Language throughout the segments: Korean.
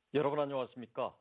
여러분 안녕하십니까?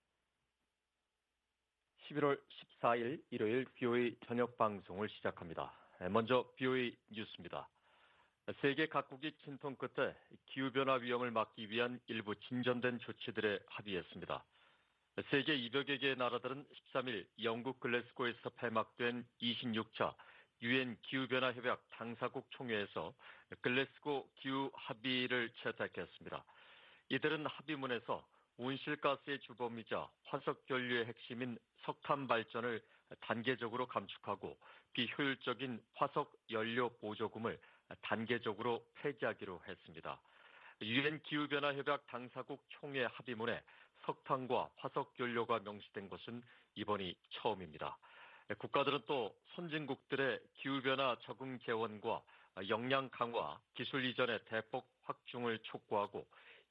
11월 14일 일요일 BOA 저녁 방송을 시작합니다. 먼저 BOA 뉴스입니다. 세계 각국이 진통 끝에 기후변화 위험을 막기 위한 일부 진전된 조치들에 합의했습니다. 세계 200여 개의 나라들은 13일 영국 글래스고에서 폐막된 26차 유엔 기후변화 협약 당사국 총회에서 글래스고 기후 합의를 채택했습니다. 이들은 합의문에서 온실가스의 주범이자 화석연료의 핵심인 석탄 발전을 단계적으로 감축하고 비효율적인 화석연료 보조금을 단계적으로 폐지하기로 했습니다. 유엔 기후변화 협약 당사국 총회 합의문에 석탄과 화석연료가 명시된 것은 이번이 처음입니다. 국가들은 또 선진국들의 기후변화 적응 재원과 역량 강화, 기술 이전의 대폭 확충을 촉구하고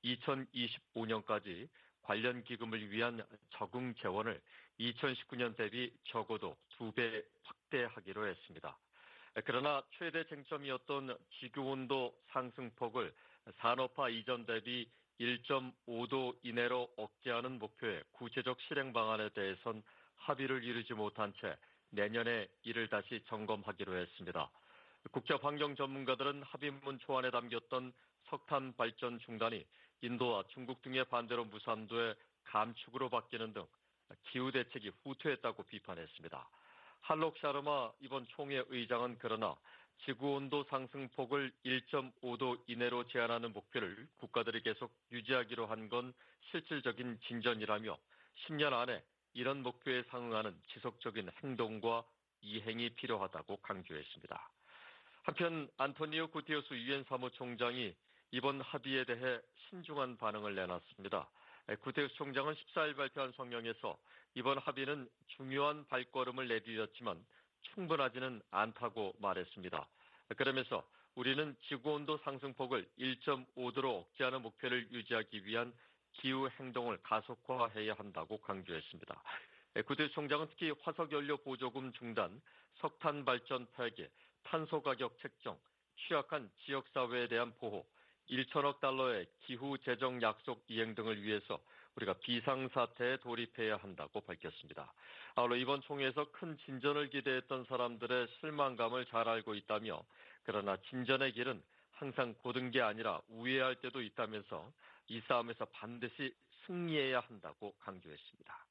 2025년까지 관련 기금을 위한 적응 재원을 2019년 대비 적어도 2배 확대하기로 했습니다. 그러나 최대 쟁점이었던 지구온도 상승폭을 산업화 이전 대비 1.5도 이내로 억제하는 목표의 구체적 실행 방안에 대해선 합의를 이루지 못한 채 내년에 이를 다시 점검하기로 했습니다. 국제 환경 전문가들은 합의문 초안에 담겼던 석탄 발전 중단이 인도와 중국 등의 반대로 무산돼 감축으로 바뀌는 등 기후 대책이 후퇴했다고 비판했습니다. 할록 샤르마 이번 총회 의장은 그러나 지구온도 상승폭을 1.5도 이내로 제한하는 목표를 국가들이 계속 유지하기로 한 건 실질적인 진전이라며 10년 안에 이런 목표에 상응하는 지속적인 행동과 이행이 필요하다고 강조했습니다. 한편 안토니오 구테르스 유엔 사무총장이 이번 합의에 대해 신중한 반응을 내놨습니다. 구테르스 총장은 14일 발표한 성명에서 이번 합의는 중요한 발걸음을 내디뎠지만 충분하지는 않다고 말했습니다. 그러면서 우리는 지구온도 상승폭을 1.5도로 억제하는 목표를 유지하기 위한 기후 행동을 가속화해야 한다고 강조했습니다. 구테르스 총장은 특히 화석연료 보조금 중단, 석탄 발전 폐기, 탄소 가격 책정, 취약한 지역사회에 대한 보호, 1천억 달러의 기후 재정 약속 이행 등을 위해서 우리가 비상사태에 돌입해야 한다고 밝혔습니다. 아울러 이번 총회에서 큰 진전을 기대했던 사람들의 실망감을 잘 알고 있다며 그러나 진전의 길은 항상 고든 게 아니라 우회할 때도 있다면서 이 싸움에서 반드시 승리해야 한다고 강조했습니다.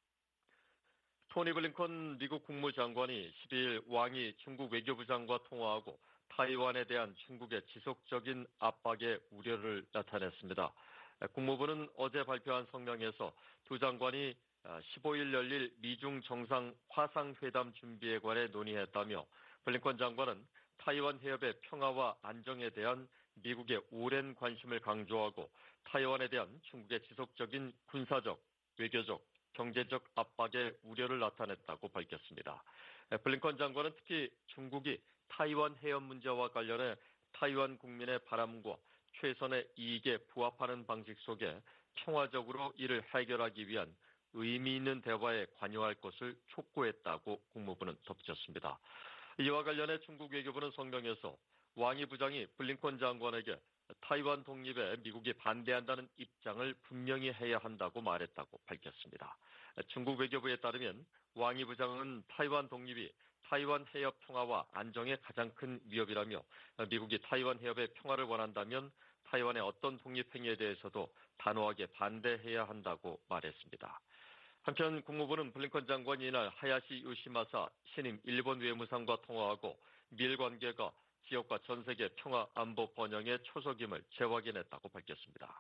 토니 블링컨 미국 국무장관이 12일 왕이 중국 외교부장과 통화하고 타이완에 대한 중국의 지속적인 압박에 우려를 나타냈습니다. 국무부는 어제 발표한 성명에서 두 장관이 15일 열릴 미중 정상 화상회담 준비에 관해 논의했다며 블링컨 장관은 타이완 해협의 평화와 안정에 대한 미국의 오랜 관심을 강조하고 타이완에 대한 중국의 지속적인 군사적, 외교적, 경제적 압박에 우려를 나타냈다고 밝혔습니다. 블링컨 장관은 특히 중국이 타이완 해협 문제와 관련해 타이완 국민의 바람과 최선의 이익에 부합하는 방식 속에 평화적으로 이를 해결하기 위한 의미 있는 대화에 관여할 것을 촉구했다고 국무부는 덧붙였습니다. 이와 관련해 중국 외교부는 성명에서 왕이 부장이 블링컨 장관에게 타이완 독립에 미국이 반대한다는 입장을 분명히 해야 한다고 말했다고 밝혔습니다. 중국 외교부에 따르면 왕이 부장은 타이완 독립이 타이완 해협 평화와 안정에 가장 큰 위협이라며 미국이 타이완 해협의 평화를 원한다면 타이완의 어떤 독립 행위에 대해서도 단호하게 반대해야 한다고 말했습니다. 한편 국무부는 블링컨 장관이 이날 하야시 요시마사 신임 일본 외무상과 통화하고 미일 관계가 지역과 전 세계 평화 안보 번영의 초석임을 재확인했다고 밝혔습니다.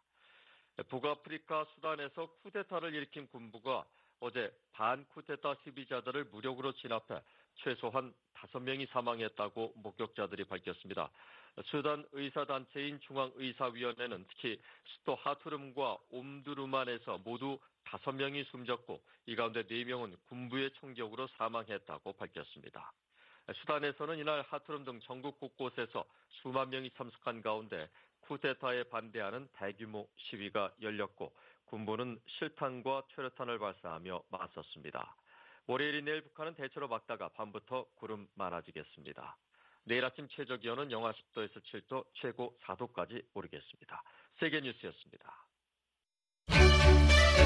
북아프리카 수단에서 쿠데타를 일으킨 군부가 어제 반쿠데타 시비자들을 무력으로 진압해 최소한 5명이 사망했다고 목격자들이 밝혔습니다. 수단 의사단체인 중앙의사위원회는 특히 수도 하투름과 옴두루만에서 모두 5명이 숨졌고 이 가운데 4명은 군부의 총격으로 사망했다고 밝혔습니다. 수단에서는 이날 하투름 등 전국 곳곳에서 수만 명이 참석한 가운데 쿠데타에 반대하는 대규모 시위가 열렸고 군부는 실탄과 최루탄을 발사하며 맞섰습니다. 월요일인 내일 북한은 대체로 맑다가 밤부터 구름 많아지겠습니다. 내일 아침 최저기온은 영하 10도에서 7도, 최고 4도까지 오르겠습니다. 세계뉴스였습니다.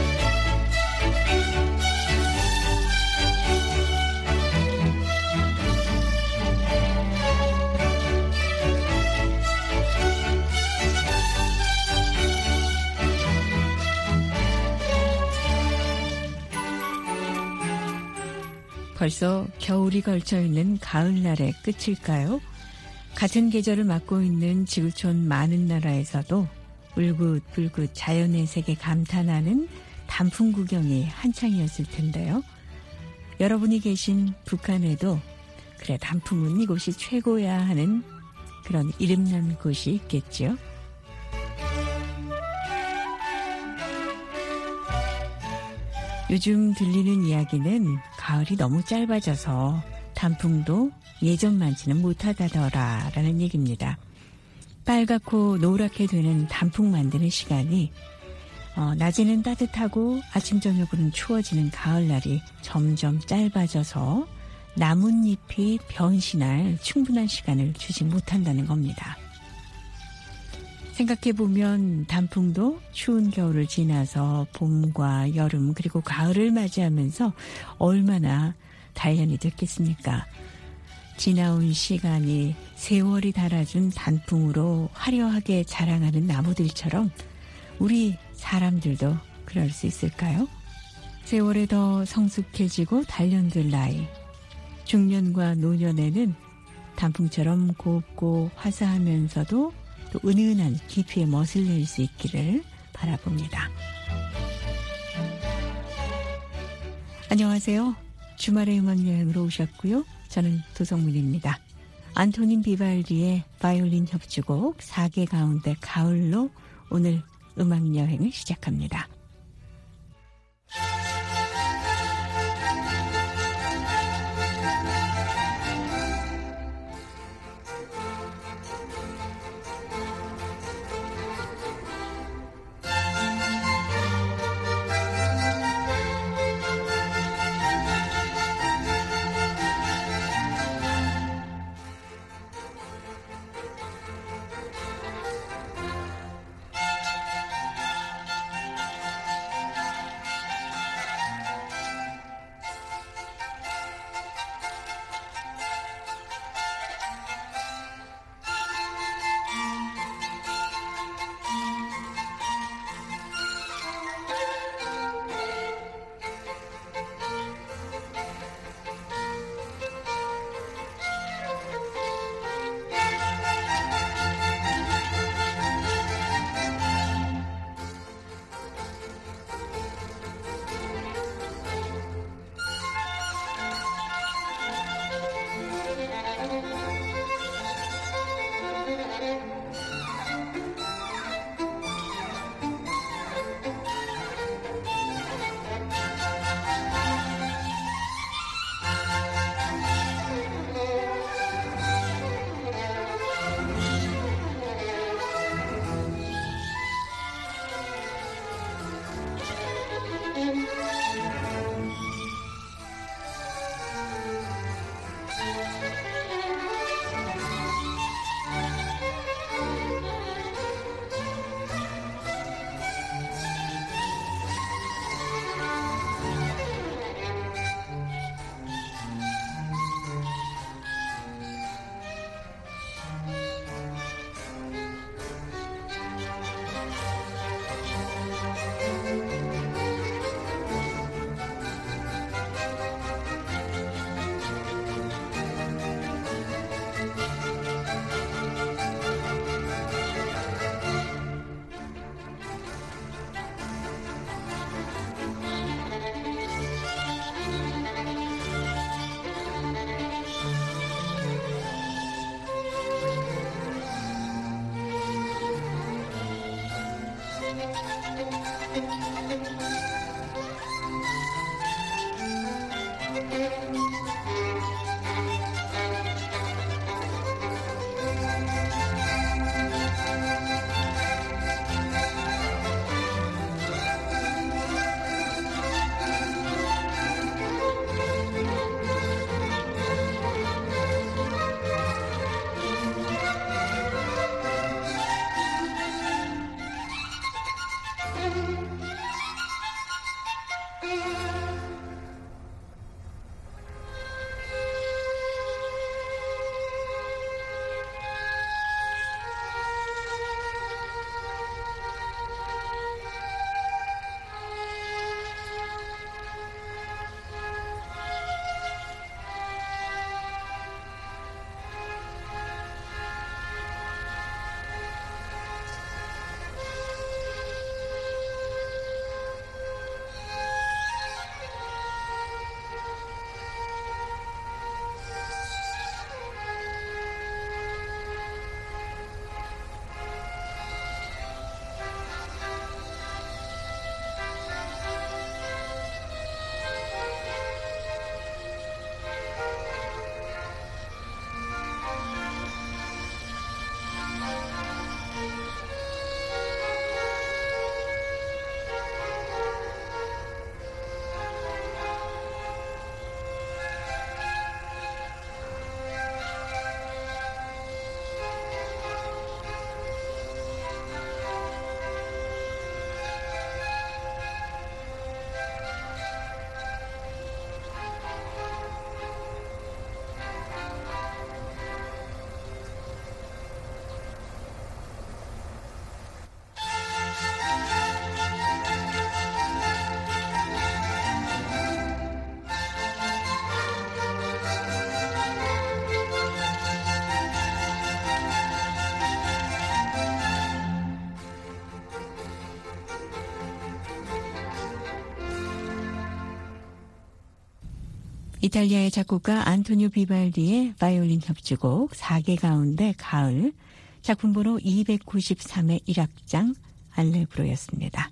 벌써 겨울이 걸쳐있는 가을날의 끝일까요? 같은 계절을 맡고 있는 지구촌 많은 나라에서도 울긋불긋 자연의 세계 감탄하는 단풍 구경이 한창이었을 텐데요. 여러분이 계신 북한에도 그래 단풍은 이곳이 최고야 하는 그런 이름난 곳이 있겠죠. 요즘 들리는 이야기는 가을이 너무 짧아져서 단풍도 예전만치는 못하다더라라는 얘기입니다. 빨갛고 노랗게 되는 단풍 만드는 시간이 낮에는 따뜻하고 아침 저녁으로는 추워지는 가을날이 점점 짧아져서 나뭇잎이 변신할 충분한 시간을 주지 못한다는 겁니다. 생각해보면 단풍도 추운 겨울을 지나서 봄과 여름 그리고 가을을 맞이하면서 얼마나 단련이 됐겠습니까? 지나온 시간이 세월이 달아준 단풍으로 화려하게 자랑하는 나무들처럼 우리 사람들도 그럴 수 있을까요? 세월에 더 성숙해지고 단련될 나이, 중년과 노년에는 단풍처럼 곱고 화사하면서도 또 은은한 깊이의 멋을 낼 수 있기를 바라봅니다. 안녕하세요. 주말의 음악여행으로 오셨고요. 저는 도성민입니다. 안토닌 비발디의 바이올린 협주곡 4개 가운데 가을로 오늘 음악여행을 시작합니다. 이탈리아의 작곡가 안토니오 비발디의 바이올린 협주곡 4개 가운데 가을, 작품 번호 293의 1악장 알레그로였습니다.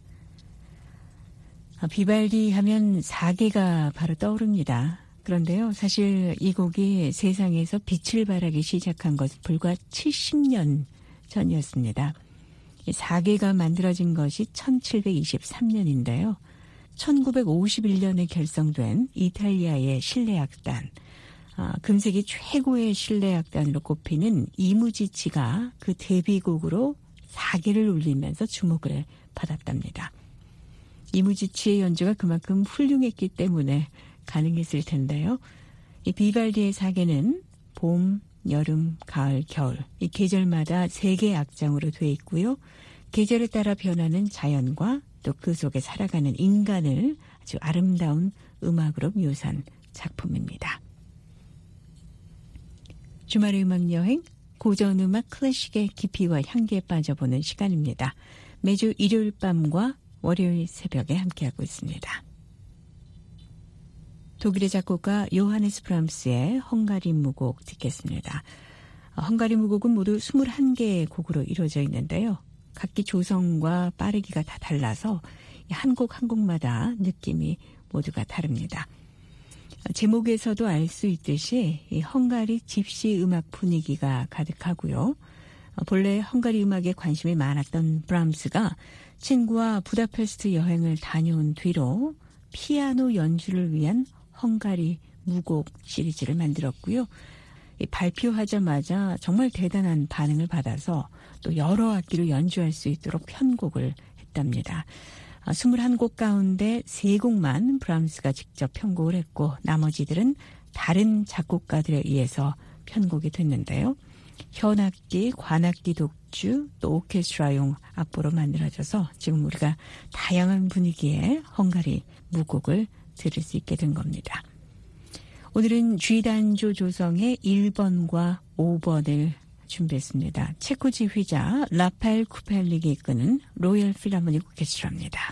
비발디 하면 4개가 바로 떠오릅니다. 그런데요, 사실 이 곡이 세상에서 빛을 발하기 시작한 것은 불과 70년 전이었습니다. 4개가 만들어진 것이 1723년인데요. 1951년에 결성된 이탈리아의 실내악단, 금세기 최고의 실내악단으로 꼽히는 이무지치가 그 데뷔곡으로 4개를 울리면서 주목을 받았답니다. 이무지치의 연주가 그만큼 훌륭했기 때문에 가능했을 텐데요. 이 비발디의 4개는 봄, 여름, 가을, 겨울, 이 계절마다 3개의 악장으로 되어 있고요. 계절에 따라 변하는 자연과 또 그 속에 살아가는 인간을 아주 아름다운 음악으로 묘사한 작품입니다. 주말의 음악여행, 고전음악 클래식의 깊이와 향기에 빠져보는 시간입니다. 매주 일요일 밤과 월요일 새벽에 함께하고 있습니다. 독일의 작곡가 요하네스 브람스의 헝가리 무곡 듣겠습니다. 헝가리 무곡은 모두 21개의 곡으로 이루어져 있는데요. 각기 조성과 빠르기가 다 달라서 한 곡 한 곡마다 느낌이 모두가 다릅니다. 제목에서도 알 수 있듯이 이 헝가리 집시 음악 분위기가 가득하고요. 본래 헝가리 음악에 관심이 많았던 브람스가 친구와 부다페스트 여행을 다녀온 뒤로 피아노 연주를 위한 헝가리 무곡 시리즈를 만들었고요. 발표하자마자 정말 대단한 반응을 받아서 또 여러 악기로 연주할 수 있도록 편곡을 했답니다. 21곡 가운데 3곡만 브람스가 직접 편곡을 했고 나머지들은 다른 작곡가들에 의해서 편곡이 됐는데요. 현악기, 관악기 독주, 또 오케스트라용 악보로 만들어져서 지금 우리가 다양한 분위기의 헝가리 무곡을 들을 수 있게 된 겁니다. 오늘은 G단조 조성의 1번과 5번을 준비했습니다. 체코 지휘자 라파엘 쿠펠릭이 이끄는 로열 필하모닉 오케스트라입니다.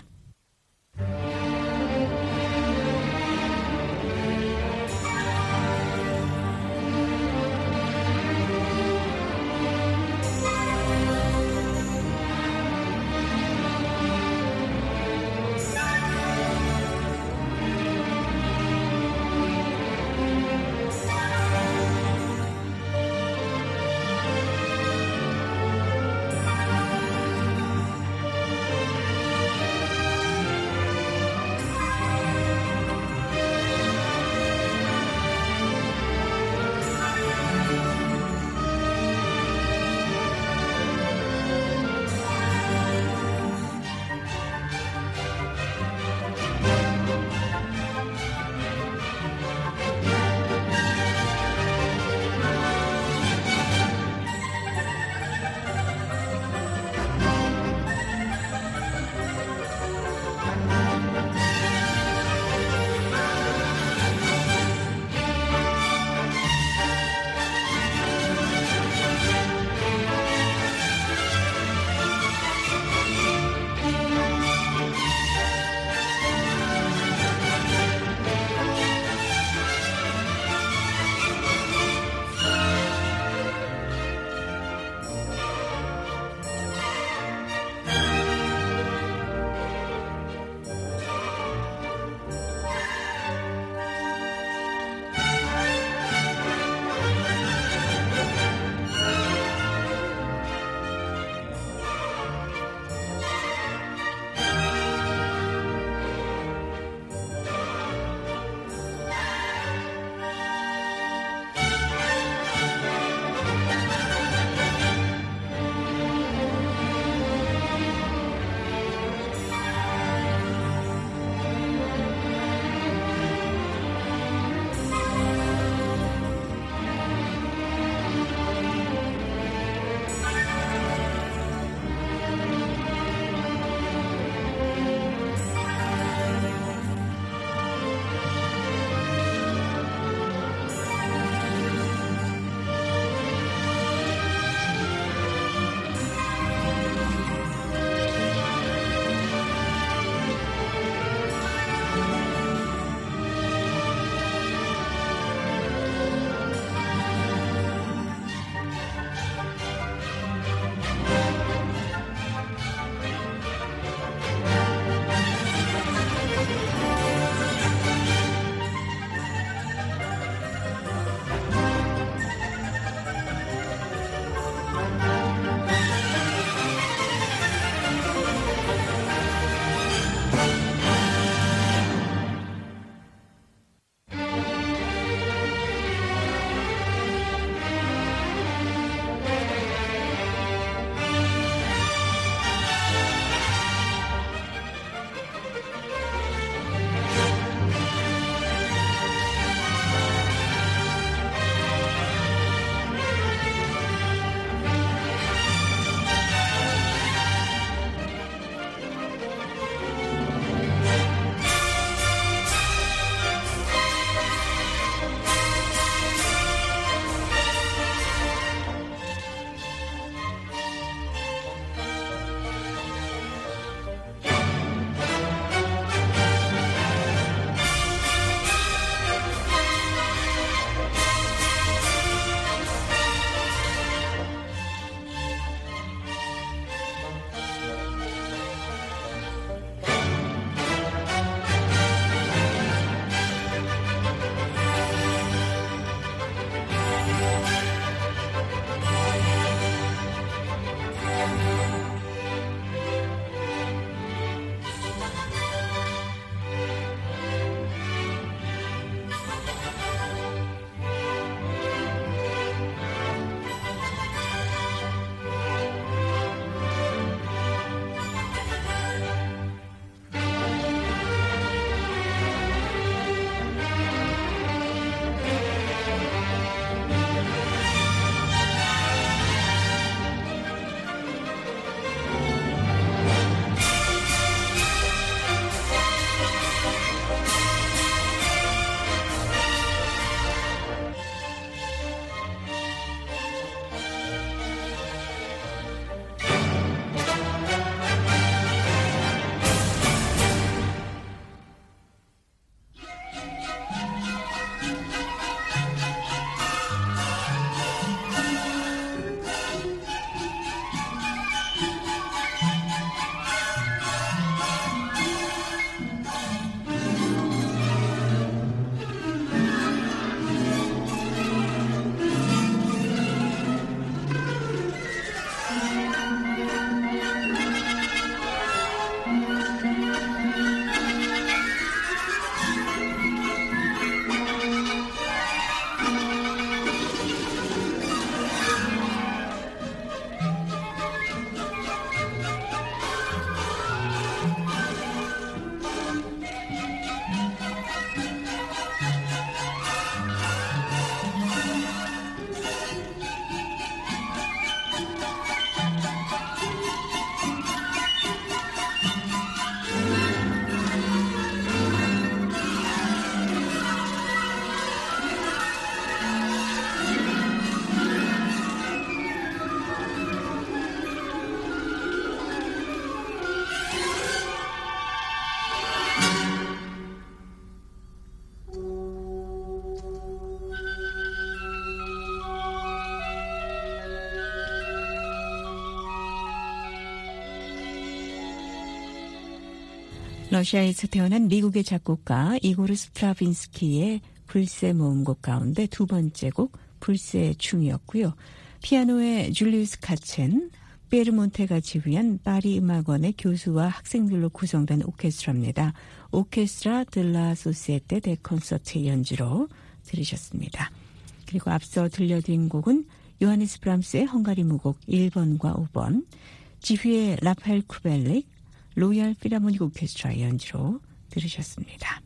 러시아에서 태어난 미국의 작곡가 이고르 스트라빈스키의 불새 모음곡 가운데 두 번째 곡 불새 춤이었고요. 피아노의 줄리우스 카첸, 베르몬테가 지휘한 파리 음악원의 교수와 학생들로 구성된 오케스트라입니다. 오케스트라 들라 소시에테 데 콘서트 연주로 들으셨습니다. 그리고 앞서 들려드린 곡은 요하네스 브람스의 헝가리 무곡 1번과 5번, 지휘의 라파엘 쿠벨릭, 로얄 필하모닉 오케스트라 연주로 들으셨습니다.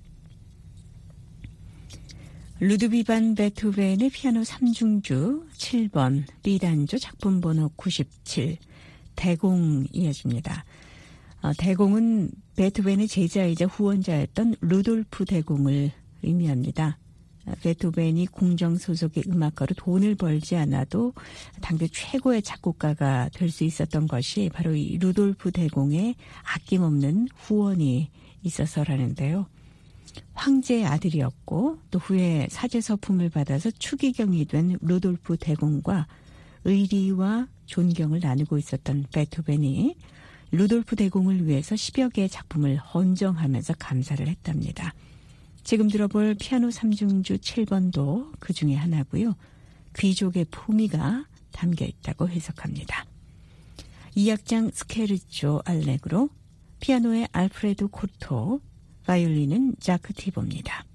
루드비 반 베토벤의 피아노 3중주 7번 B단조 작품 번호 97 대공 이어집니다. 대공은 베토벤의 제자이자 후원자였던 루돌프 대공을 의미합니다. 베토벤이 궁정 소속의 음악가로 돈을 벌지 않아도 당대 최고의 작곡가가 될 수 있었던 것이 바로 이 루돌프 대공의 아낌없는 후원이 있어서라는데요. 황제의 아들이었고 또 후에 사제 서품을 받아서 추기경이 된 루돌프 대공과 의리와 존경을 나누고 있었던 베토벤이 루돌프 대공을 위해서 10여 개의 작품을 헌정하면서 감사를 했답니다. 지금 들어볼 피아노 3중주 7번도 그 중에 하나고요. 귀족의 품위가 담겨 있다고 해석합니다. 2악장 스케르초 알레그로, 피아노의 알프레도 코르토, 바이올린은 자크 티보입니다.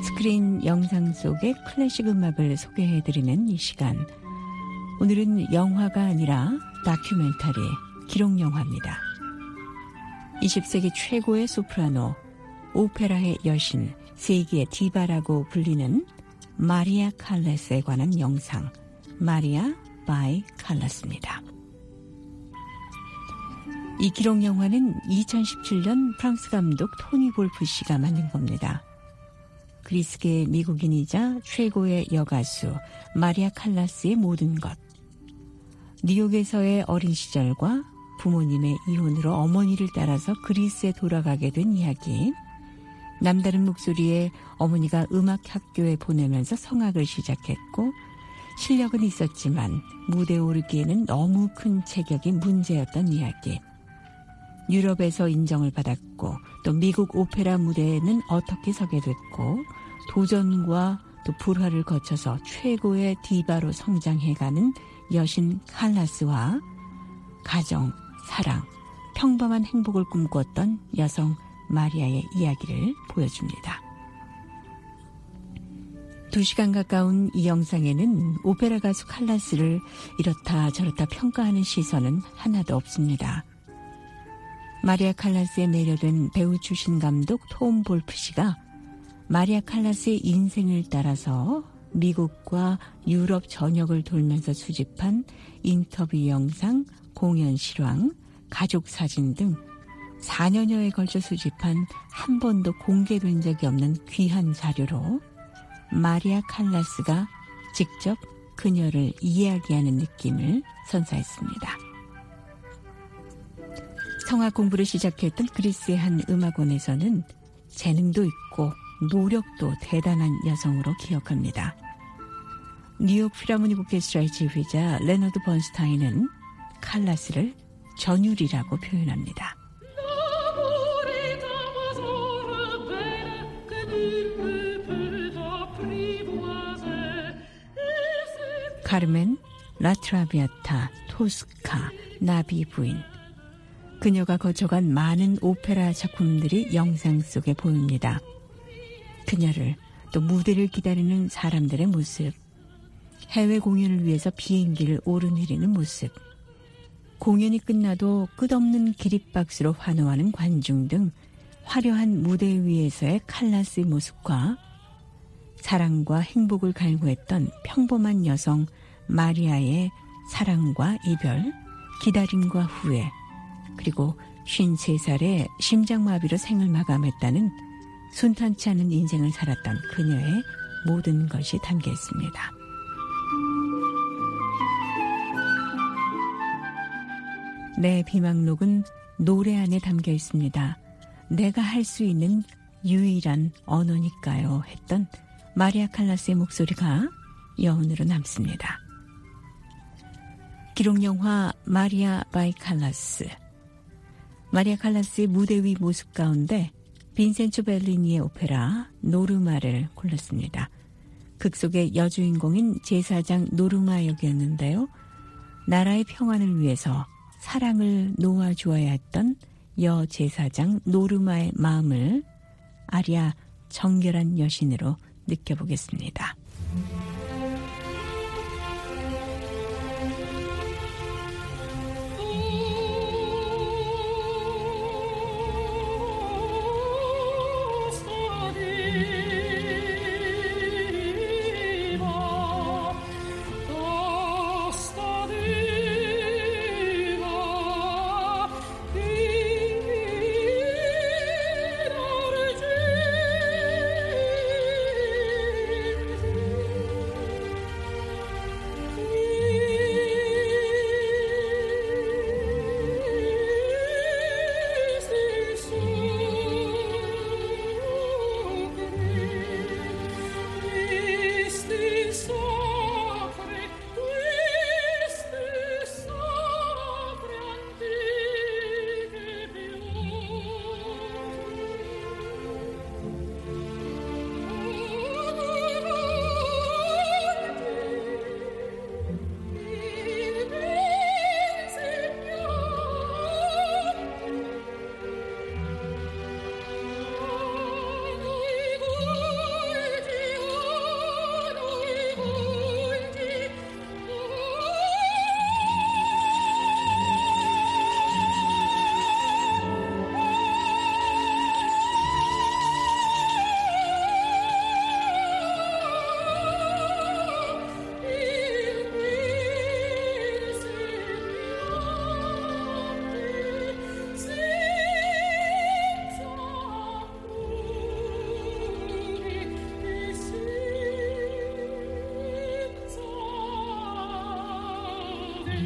스크린 영상 속의 클래식 음악을 소개해드리는 이 시간. 오늘은 영화가 아니라 다큐멘터리, 기록영화입니다. 20세기 최고의 소프라노, 오페라의 여신, 세기의 디바라고 불리는 마리아 칼라스에 관한 영상, 마리아 바이 칼라스입니다. 이 기록영화는 2017년 프랑스 감독 토니 볼프씨가 만든 겁니다. 그리스계 미국인이자 최고의 여가수 마리아 칼라스의 모든 것. 뉴욕에서의 어린 시절과 부모님의 이혼으로 어머니를 따라서 그리스에 돌아가게 된 이야기. 남다른 목소리에 어머니가 음악학교에 보내면서 성악을 시작했고 실력은 있었지만 무대에 오르기에는 너무 큰 체격이 문제였던 이야기. 유럽에서 인정을 받았고 또 미국 오페라 무대에는 어떻게 서게 됐고 도전과 또 불화를 거쳐서 최고의 디바로 성장해가는 여신 칼라스와 가정, 사랑, 평범한 행복을 꿈꿨던 여성 마리아의 이야기를 보여줍니다. 2시간 가까운 이 영상에는 오페라 가수 칼라스를 이렇다 저렇다 평가하는 시선은 하나도 없습니다. 마리아 칼라스에 매료된 배우 출신 감독 톰 볼프씨가 마리아 칼라스의 인생을 따라서 미국과 유럽 전역을 돌면서 수집한 인터뷰 영상, 공연 실황, 가족 사진 등 4년여에 걸쳐 수집한 한 번도 공개된 적이 없는 귀한 자료로 마리아 칼라스가 직접 그녀를 이야기하는 느낌을 선사했습니다. 성악 공부를 시작했던 그리스의 한 음악원에서는 재능도 있고 노력도 대단한 여성으로 기억합니다. 뉴욕 필하모닉 오케스트라의 지휘자 레너드 번스타인은 칼라스를 전율이라고 표현합니다. 카르멘, 라트라비아타, 토스카, 나비 부인. 그녀가 거쳐간 많은 오페라 작품들이 영상 속에 보입니다. 그녀를 또 무대를 기다리는 사람들의 모습, 해외 공연을 위해서 비행기를 오르내리는 모습, 공연이 끝나도 끝없는 기립박수로 환호하는 관중 등 화려한 무대 위에서의 칼라스의 모습과 사랑과 행복을 갈구했던 평범한 여성 마리아의 사랑과 이별, 기다림과 후회, 그리고 53살의 심장마비로 생을 마감했다는 순탄치 않은 인생을 살았던 그녀의 모든 것이 담겨 있습니다. 내 비망록은 노래 안에 담겨 있습니다. 내가 할 수 있는 유일한 언어니까요 했던 마리아 칼라스의 목소리가 여운으로 남습니다. 기록영화 마리아 바이 칼라스. 마리아 칼라스의 무대 위 모습 가운데 빈센초 벨리니의 오페라 노르마를 골랐습니다. 극 속의 여주인공인 제사장 노르마 역이었는데요. 나라의 평안을 위해서 사랑을 놓아주어야 했던 여제사장 노르마의 마음을 아리아 정결한 여신으로 느껴보겠습니다.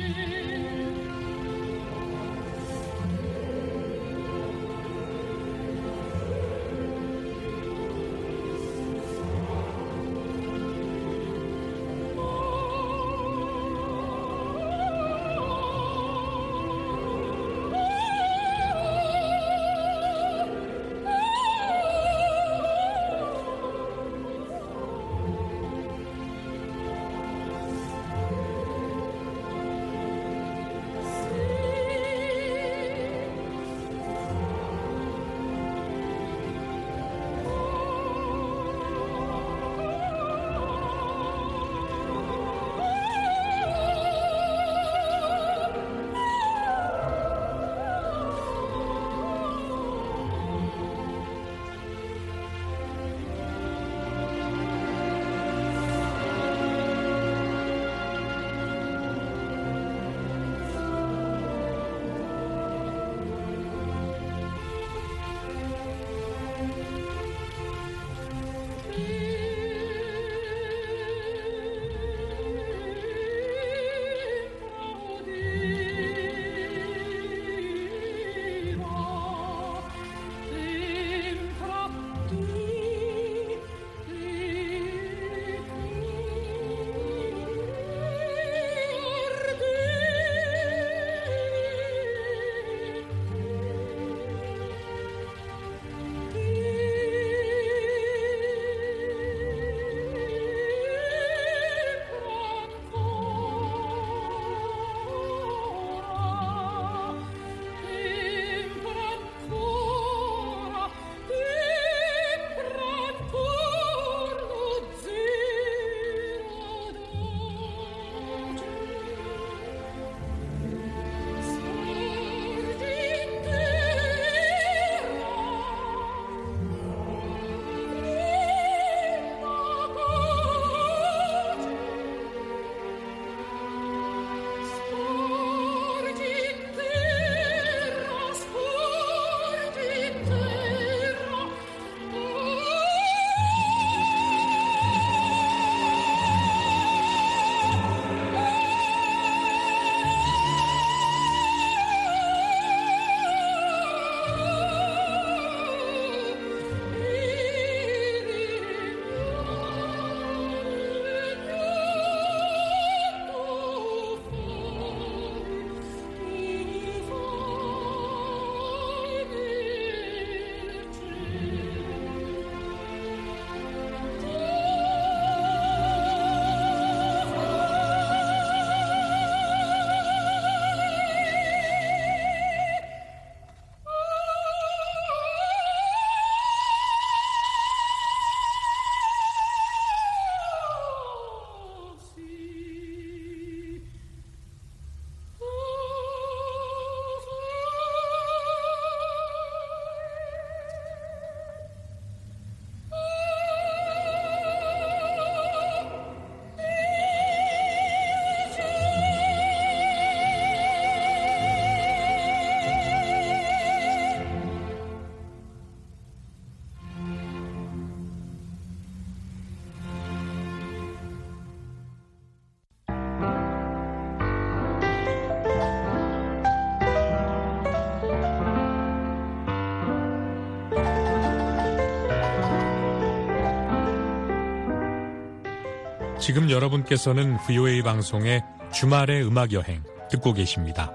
지금 여러분께서는 VOA 방송의 주말의 음악여행 듣고 계십니다.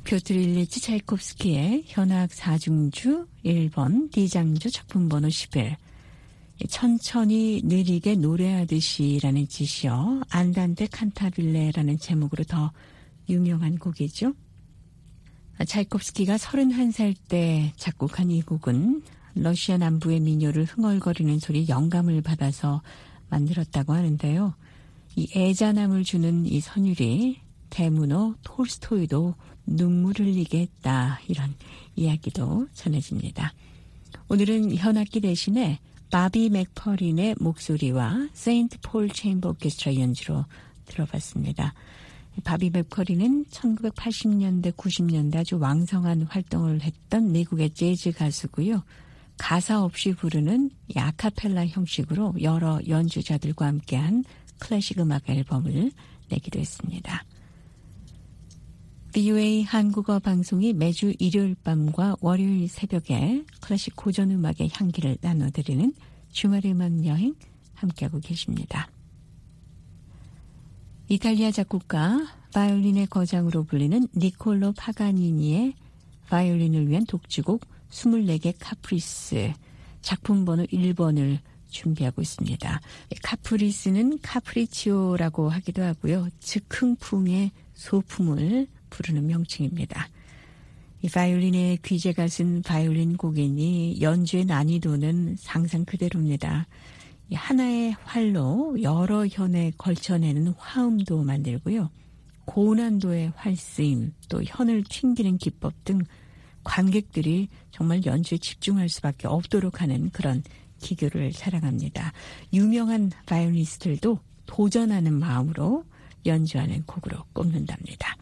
피오트르 일리치 차이콥스키의 현악 4중주 1번 D장조 작품번호 11. 천천히 느리게 노래하듯이라는 뜻이요. 안단테 칸타빌레라는 제목으로 더 유명한 곡이죠. 차이콥스키가 31살 때 작곡한 이 곡은 러시아 남부의 민요를 흥얼거리는 소리 영감을 받아서 만들었다고 하는데요. 이 애잔함을 주는 이 선율이 대문호 톨스토이도 눈물 흘리게 했다. 이런 이야기도 전해집니다. 오늘은 현악기 대신에 바비 맥퍼린의 목소리와 세인트 폴 체인버 오케스트라 연주로 들어봤습니다. 바비 맥퍼린은 1980년대, 90년대 아주 왕성한 활동을 했던 미국의 재즈 가수고요. 가사 없이 부르는 이 아카펠라 형식으로 여러 연주자들과 함께한 클래식 음악 앨범을 내기도 했습니다. VOA 한국어 방송이 매주 일요일 밤과 월요일 새벽에 클래식 고전 음악의 향기를 나눠드리는 주말의 음악 여행 함께하고 계십니다. 이탈리아 작곡가 바이올린의 거장으로 불리는 니콜로 파가니니의 바이올린을 위한 독주곡 24개 카프리스 작품 번호 1번을 준비하고 있습니다. 카프리스는 카프리치오라고 하기도 하고요. 즉흥풍의 소품을 부르는 명칭입니다. 이 바이올린의 귀재가 쓴 바이올린 곡이니 연주의 난이도는 상상 그대로입니다. 이 하나의 활로 여러 현에 걸쳐내는 화음도 만들고요. 고난도의 활쓰임, 또 현을 튕기는 기법 등 관객들이 정말 연주에 집중할 수밖에 없도록 하는 그런 기교를 사랑합니다. 유명한 바이올리니스트들도 도전하는 마음으로 연주하는 곡으로 꼽는답니다.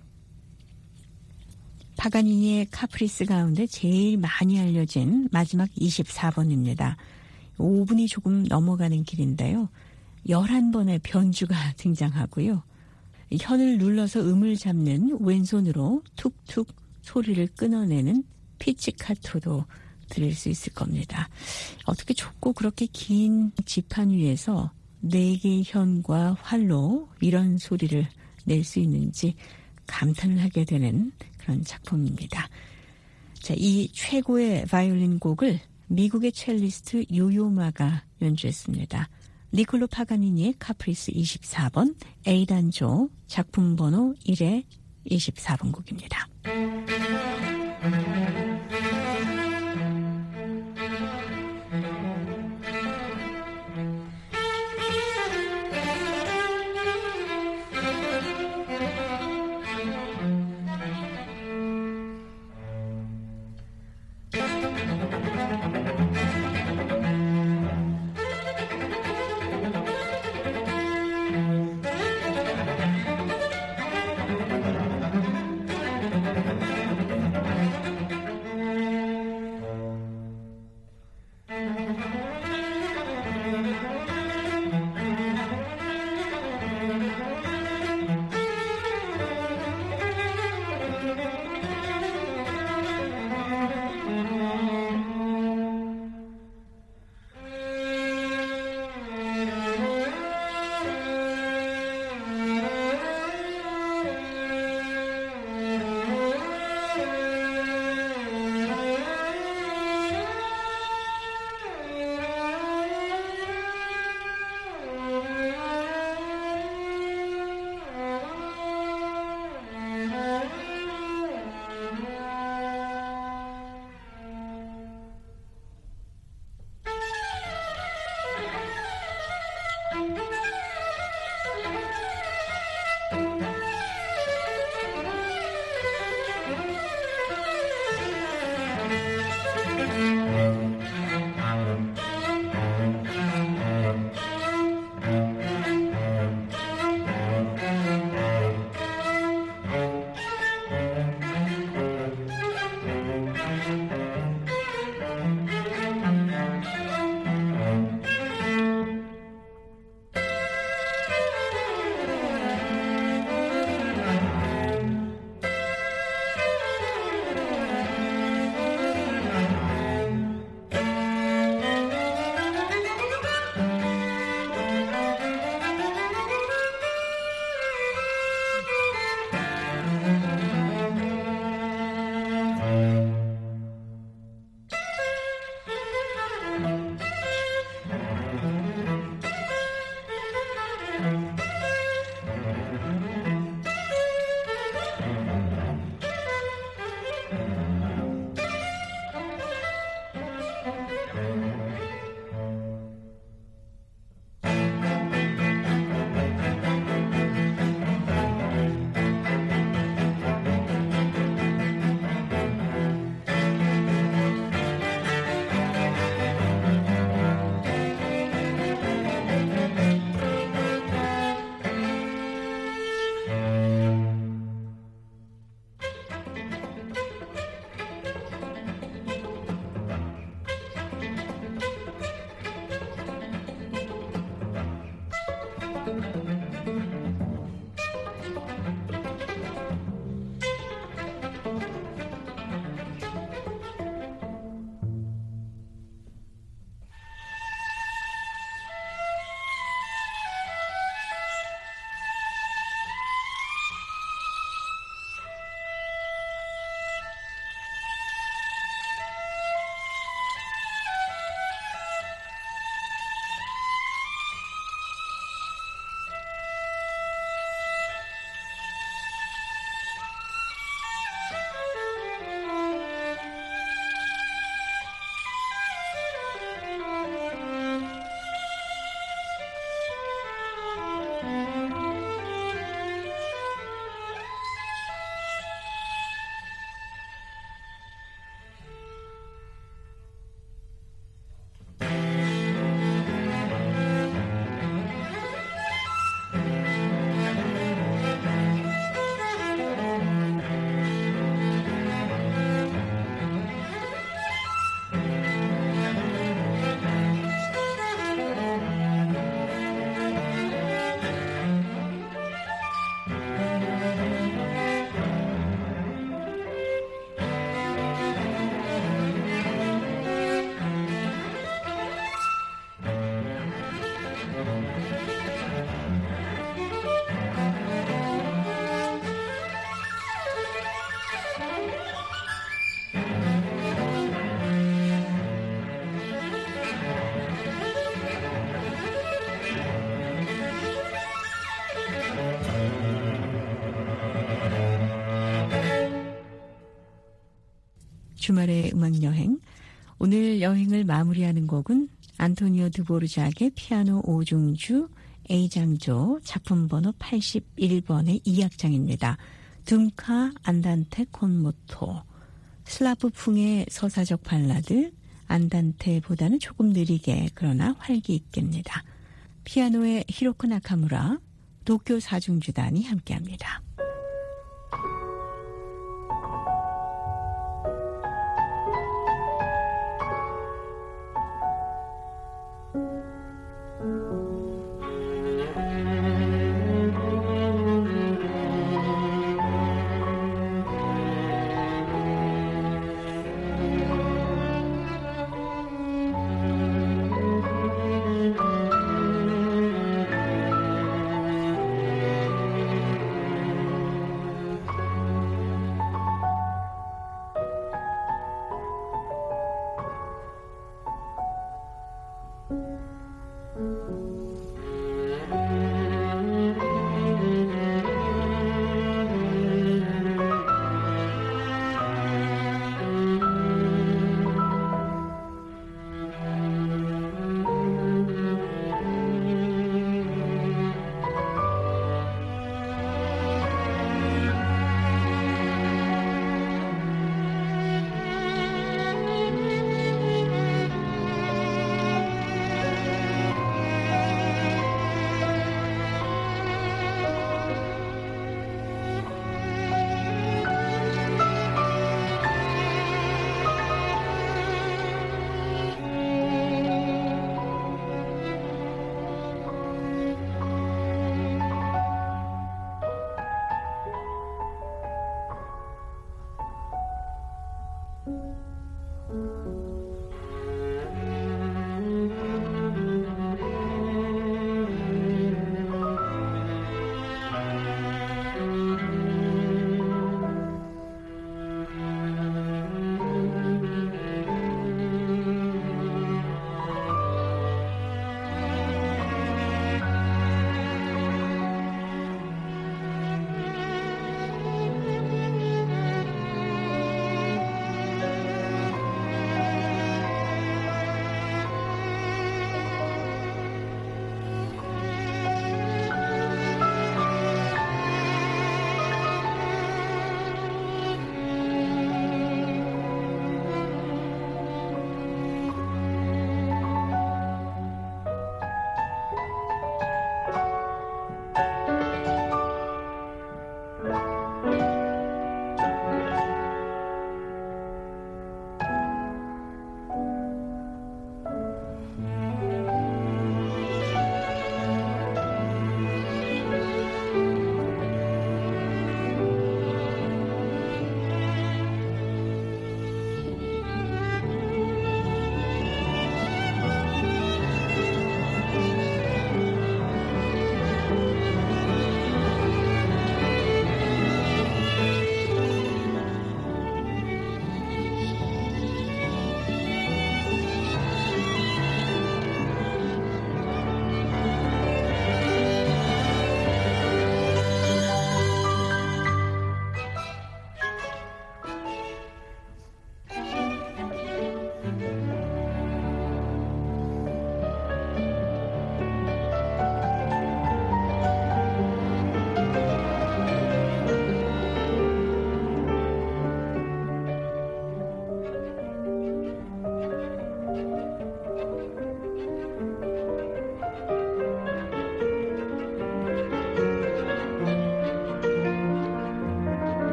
파가니니의 카프리스 가운데 제일 많이 알려진 마지막 24번입니다. 5분이 조금 넘어가는 길인데요. 11번의 변주가 등장하고요. 현을 눌러서 음을 잡는 왼손으로 툭툭 소리를 끊어내는 피치카토도 들을 수 있을 겁니다. 어떻게 좁고 그렇게 긴 지판 위에서 4개의 현과 활로 이런 소리를 낼 수 있는지 감탄을 하게 되는 그런 작품입니다. 자, 이 최고의 바이올린 곡을 미국의 첼리스트 요요마가 연주했습니다. 니콜로 파가니니의 카프리스 24번 A단조 작품 번호 1의 24번 곡입니다. 주말의 음악여행. 오늘 여행을 마무리하는 곡은 안토니오 드보르작의 피아노 5중주 A장조 작품 번호 81번의 2악장입니다. 둠카 안단테 콘모토. 슬라브풍의 서사적 발라드, 안단테보다는 조금 느리게 그러나 활기 있게입니다. 피아노의 히로코 나카무라, 도쿄 사중주단이 함께합니다.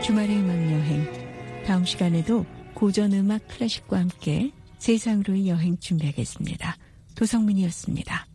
주말의 음악 여행. 다음 시간에도 고전 음악 클래식과 함께 세상으로의 여행 준비하겠습니다. 도성민이었습니다.